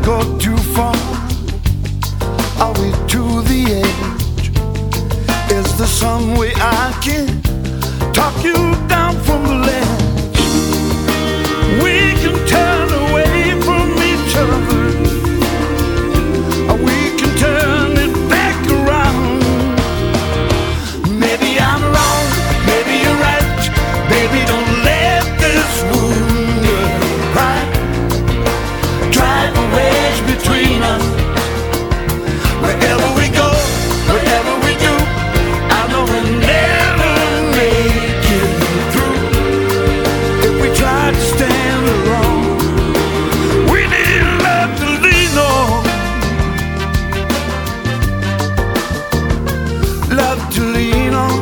go too far? Are we to the edge? Is there some way I can talk you down from the ledge? We can turn away from each other, or we can turn it back around. Maybe I'm wrong, maybe you're right. Baby, don't let this wound right drive a wedge between us. Wherever we go, whatever we do, I know we'll never make it through. If we try to stand alone, we need love to lean on, love to lean on.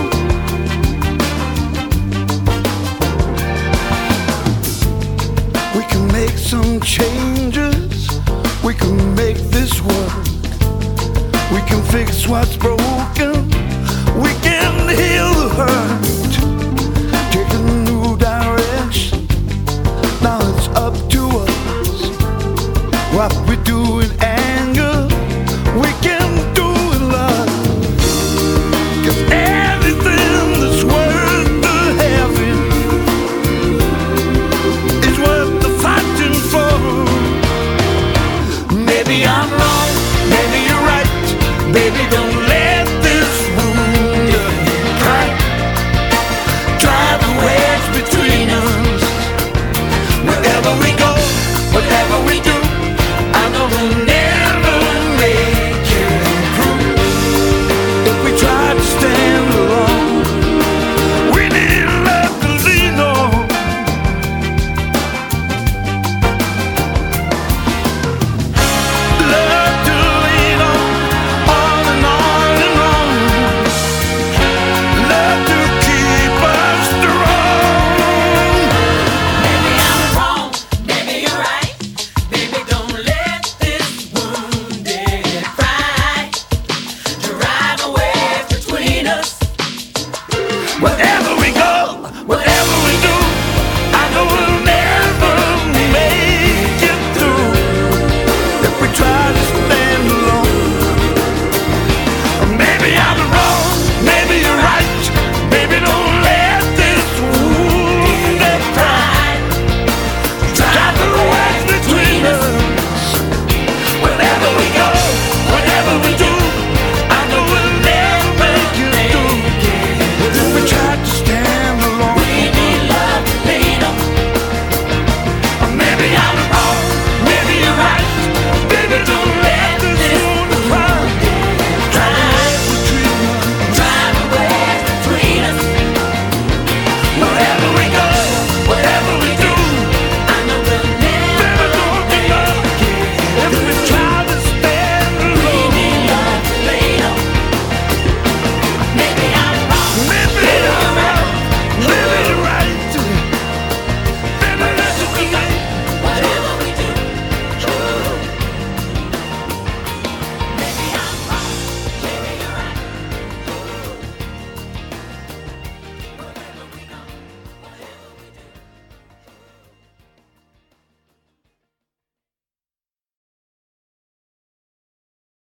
We can make some changes, we can make this work. We can fix what's broken, we can heal the hurt. Take a new direction, now it's up to us. What we do in anger, we can do in love. 'Cause everything that's worth the having is worth the fighting for. Maybe I'm wrong, maybe you're right. Baby, don't